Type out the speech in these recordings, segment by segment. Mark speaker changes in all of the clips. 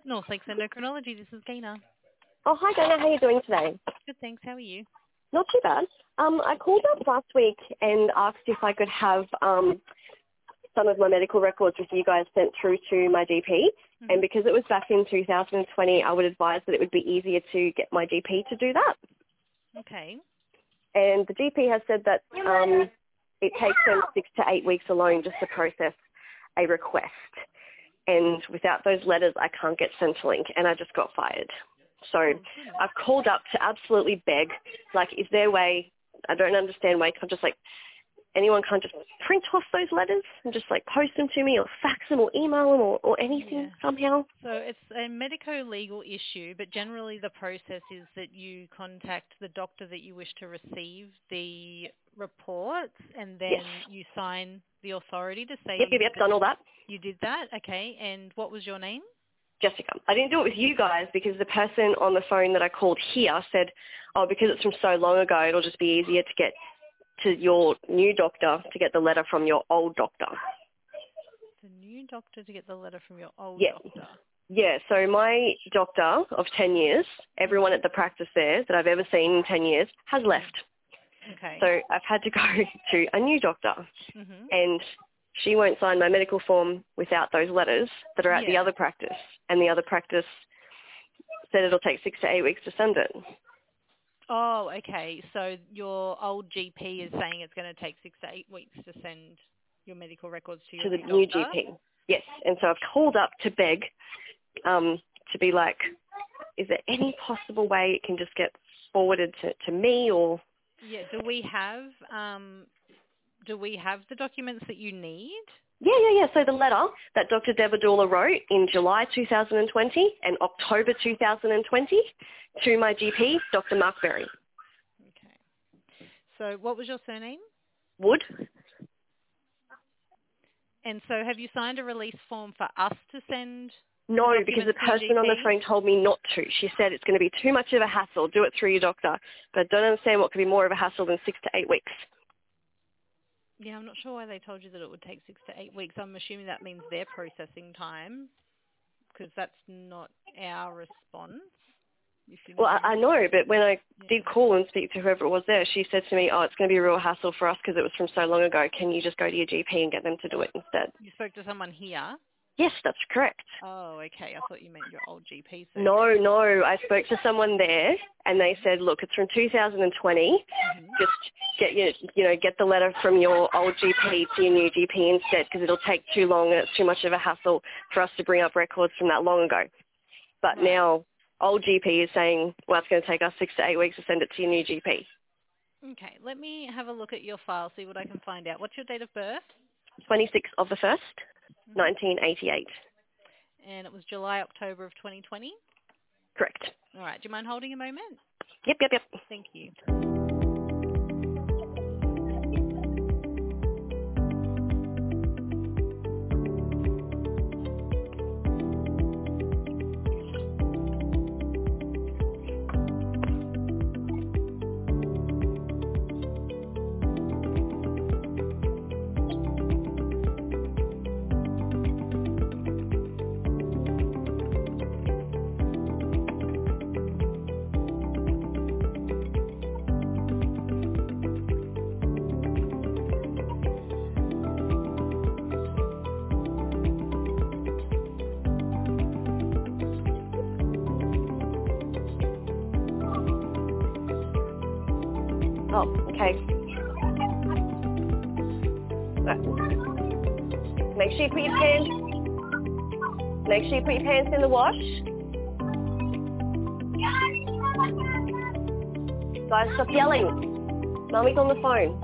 Speaker 1: North Lakes Endocrinology, this is Gina.
Speaker 2: Oh, hi, Dana. How are you doing today?
Speaker 1: Good, thanks. How are you?
Speaker 2: Not too bad. I called up last week and asked if I could have some of my medical records with you guys sent through to my GP. Mm-hmm. And because it was back in 2020, I would advise that it would be easier to get my GP to do that.
Speaker 1: Okay.
Speaker 2: And the GP has said that it takes them 6 to 8 weeks alone just to process a request. And without those letters, I can't get Centrelink, and I just got fired. So I've called up to absolutely beg, like, is there a way, I don't understand why, can't just, like, anyone can't just print off those letters and just, like, post them to me or fax them or email them or anything somehow?
Speaker 1: So it's a medico-legal issue, but generally the process is that you contact the doctor that you wish to receive the reports, and then you sign the authority to say...
Speaker 2: Yep, done all that.
Speaker 1: You did that? Okay. And what was your name?
Speaker 2: Jessica. I didn't do it with you guys because the person on the phone that I called here said, because it's from so long ago, it'll just be easier to get to your new doctor to get the letter from your old doctor.
Speaker 1: The new doctor to get the letter from your old doctor?
Speaker 2: Yeah, so my doctor of 10 years, everyone at the practice there that I've ever seen in 10 years has left.
Speaker 1: Okay.
Speaker 2: So I've had to go to a new doctor.
Speaker 1: Mm-hmm.
Speaker 2: And she won't sign my medical form without those letters that are at the other practice. And the other practice said it'll take 6 to 8 weeks to send it.
Speaker 1: Oh, okay. So your old GP is saying it's going to take 6 to 8 weeks to send your medical records to your
Speaker 2: new GP. Yes. And so I've called up to beg to be like, is there any possible way it can just get forwarded to me or...
Speaker 1: Yeah. Do we have the documents that you need?
Speaker 2: Yeah. So the letter that Dr. Devadula wrote in July 2020 and October 2020 to my GP, Dr. Mark Berry.
Speaker 1: Okay. So what was your surname?
Speaker 2: Wood.
Speaker 1: And so have you signed a release form for us to send?
Speaker 2: No, because the person on the phone told me not to. She said it's going to be too much of a hassle. Do it through your doctor. But I don't understand what could be more of a hassle than 6 to 8 weeks.
Speaker 1: Yeah, I'm not sure why they told you that it would take 6 to 8 weeks. I'm assuming that means their processing time, because that's not our response.
Speaker 2: Well, I know, but when I did call and speak to whoever it was there, she said to me, it's going to be a real hassle for us because it was from so long ago. Can you just go to your GP and get them to do it instead?
Speaker 1: You spoke to someone here?
Speaker 2: Yes, that's correct.
Speaker 1: Oh, okay. I thought you meant your old GP. So
Speaker 2: No. I spoke to someone there, and they said, look, it's from 2020. Just get the letter from your old GP to your new GP instead, because it'll take too long and it's too much of a hassle for us to bring up records from that long ago. But now, old GP is saying, well, it's going to take us 6 to 8 weeks to send it to your new GP.
Speaker 1: Okay, let me have a look at your file, see what I can find out. What's your date of birth?
Speaker 2: 26th of the 1st, 1988.
Speaker 1: And it was July, October of 2020?
Speaker 2: Correct.
Speaker 1: All right, do you mind holding a moment?
Speaker 2: Yep.
Speaker 1: Thank you.
Speaker 2: Oh, okay. Make sure you put your pants in the wash. Guys, stop yelling. Mommy's on the phone.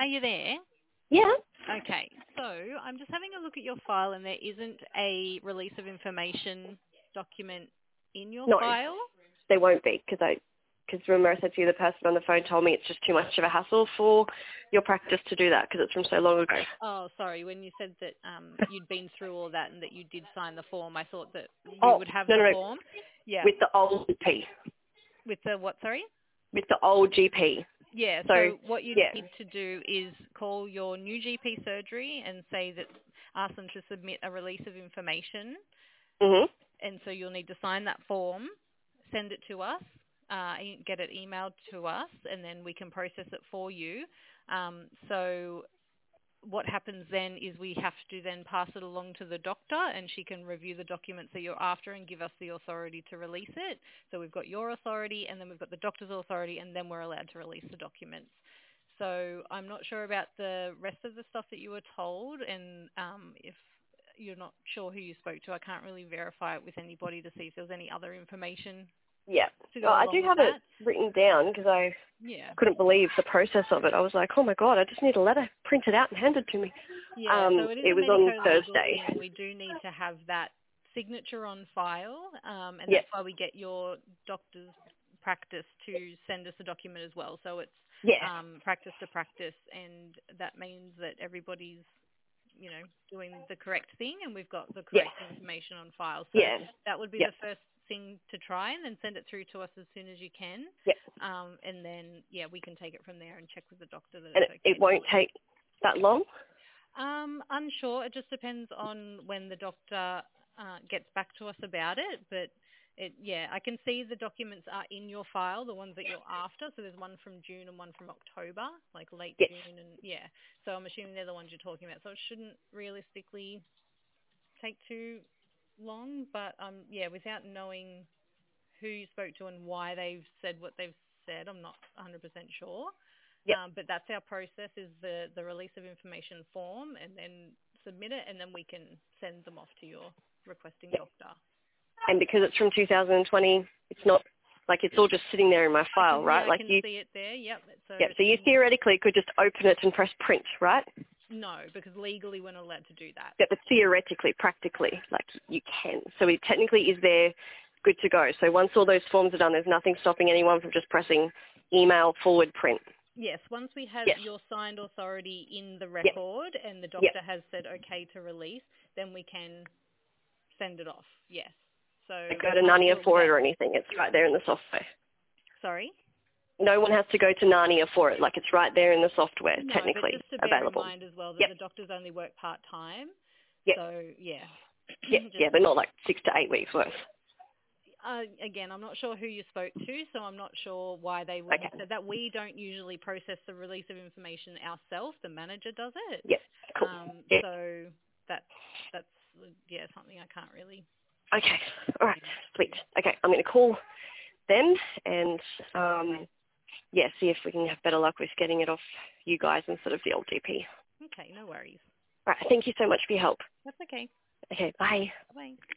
Speaker 1: you there?
Speaker 2: Yeah.
Speaker 1: Okay, so I'm just having a look at your file, and there isn't a release of information document in your
Speaker 2: No,
Speaker 1: file.
Speaker 2: they won't be because remember I said to you the person on the phone told me it's just too much of a hassle for your practice to do that because it's from so long ago.
Speaker 1: Oh, sorry. When you said that you'd been through all that and that you did sign the form, I thought that we would have the
Speaker 2: no.
Speaker 1: form. Yeah.
Speaker 2: With the old GP.
Speaker 1: With the what, sorry?
Speaker 2: With the old GP.
Speaker 1: Yeah, so what you need to do is call your new GP surgery and say that, ask them to submit a release of information.
Speaker 2: Mhm.
Speaker 1: And so you'll need to sign that form, send it to us, get it emailed to us, and then we can process it for you. So what happens then is we have to then pass it along to the doctor, and she can review the documents that you're after and give us the authority to release it. So we've got your authority, and then we've got the doctor's authority, and then we're allowed to release the documents. So I'm not sure about the rest of the stuff that you were told, and if you're not sure who you spoke to, I can't really verify it with anybody to see if there was any other information.
Speaker 2: Yeah.
Speaker 1: To go
Speaker 2: Well, I
Speaker 1: along
Speaker 2: do
Speaker 1: with
Speaker 2: have
Speaker 1: that.
Speaker 2: it written down because I couldn't believe the process of it. I was like, oh my God, I just need a letter printed out and handed to me.
Speaker 1: Yeah, so it is
Speaker 2: it
Speaker 1: a
Speaker 2: was on
Speaker 1: medico-legal
Speaker 2: Thursday.
Speaker 1: thing. We do need to have that signature on file, and
Speaker 2: Yeah.
Speaker 1: that's why we get your doctor's practice to send us a document as well. So it's
Speaker 2: Yeah.
Speaker 1: practice to practice, and that means that everybody's, doing the correct thing, and we've got the correct information on file. So that would be the first thing to try, and then send it through to us as soon as you can.
Speaker 2: Yeah.
Speaker 1: And then, we can take it from there and check with the doctor that
Speaker 2: And
Speaker 1: it's okay.
Speaker 2: it won't take that long?
Speaker 1: Unsure. It just depends on when the doctor gets back to us about it. But I can see the documents are in your file, the ones that you're after. So there's one from June and one from October, like late June, and So I'm assuming they're the ones you're talking about. So it shouldn't realistically take too long. But without knowing who you spoke to and why they've said what they've said, I'm not 100% sure. But that's our process, is the release of information form, and then submit it, and then we can send them off to your requesting doctor.
Speaker 2: And because it's from 2020, it's not, like, it's all just sitting there in my file, right?
Speaker 1: I can see it there, yep.
Speaker 2: So you theoretically could just open it and press print, right?
Speaker 1: No, because legally we're not allowed to do that.
Speaker 2: Yeah, but theoretically, practically, like, you can. So it technically is there, good to go. So once all those forms are done, there's nothing stopping anyone from just pressing email, forward, print.
Speaker 1: Yes, once we have your signed authority in the record and the doctor has said okay to release, then we can send it off, yes. So
Speaker 2: go to Narnia for it or anything. It's right there in the software.
Speaker 1: Sorry?
Speaker 2: No one has to go to Narnia for it. Like, it's right there in the software,
Speaker 1: no,
Speaker 2: technically
Speaker 1: but just to bear
Speaker 2: available.
Speaker 1: in mind as well that the doctors only work part-time. So,
Speaker 2: but not like 6 to 8 weeks worth.
Speaker 1: Again, I'm not sure who you spoke to, so I'm not sure why they would have said that. We don't usually process the release of information ourselves. The manager does it.
Speaker 2: Yeah, cool.
Speaker 1: So that's something I can't really.
Speaker 2: Okay, all right, sweet. Okay, I'm going to call them and, see if we can have better luck with getting it off you guys instead of the old GP.
Speaker 1: Okay, no worries.
Speaker 2: All right, thank you so much for your help.
Speaker 1: That's okay.
Speaker 2: Okay, bye.
Speaker 1: Bye.